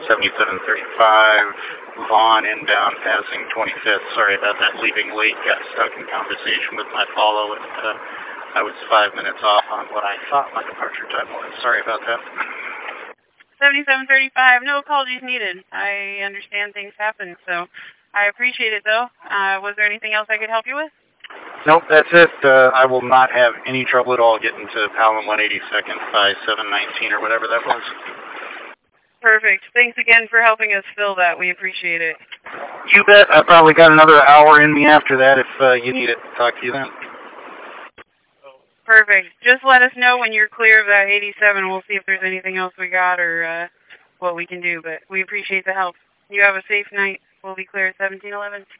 7735, Vaughn inbound passing 25th. Sorry about that, leaving late. Got stuck in conversation with my follow, and I was 5 minutes off on what I thought my departure time was. Sorry about that. 7735, no apologies needed. I understand things happen, so I appreciate it, though. Was there anything else I could help you with? Nope, that's it. I will not have any trouble at all getting to Powell 182nd by 719 or whatever that was. Perfect. Thanks again for helping us fill that. We appreciate it. You bet. I probably got another hour in me after that if you need it. Talk to you then. Perfect. Just let us know when you're clear of that 87. We'll see if there's anything else we got or what we can do, but we appreciate the help. You have a safe night. We'll be clear at 1711.